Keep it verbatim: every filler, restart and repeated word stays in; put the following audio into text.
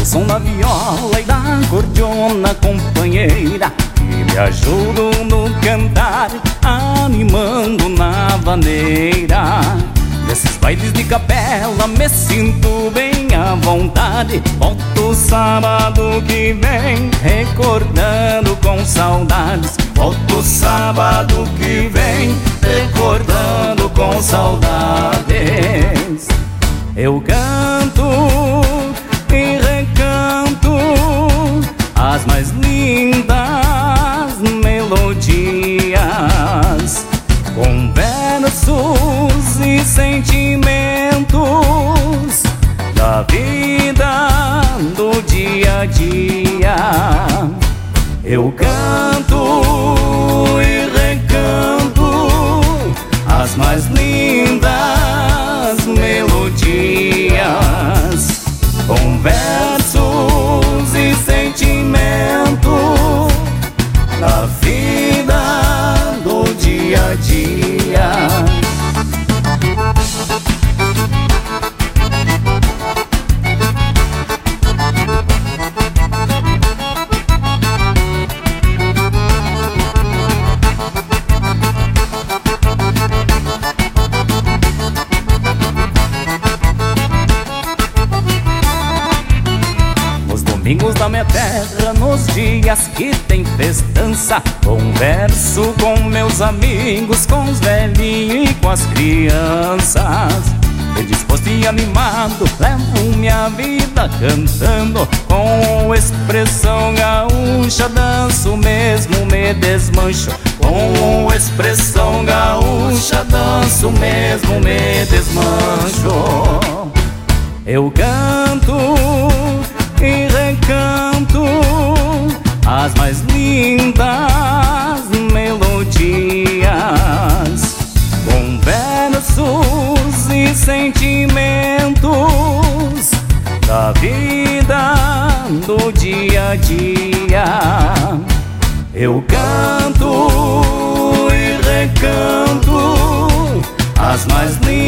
som da viola e da acordeona companheira, que me ajudam no cantar, animando na vaneira. Nesses bailes de capela me sinto bem à vontade. Volto sábado que vem, recordando com saudades. Volto sábado que vem, recordando com saudades. Eu canto e recanto as mais lindas melodias, com versos e sentimentos da vida do dia a dia. Eu canto e recanto as mais lindas melodias, com versos e sentimentos da vida do dia a dia. Domingos da minha terra, nos dias que tem festança, converso com meus amigos, com os velhinhos e com as crianças. Eu disposto e animado, levo minha vida cantando, com expressão gaúcha danço mesmo me desmancho. Com expressão gaúcha danço mesmo me desmancho. Eu canto e recanto as mais lindas melodias, com versos e sentimentos da vida do dia a dia. Eu canto e recanto as mais lindas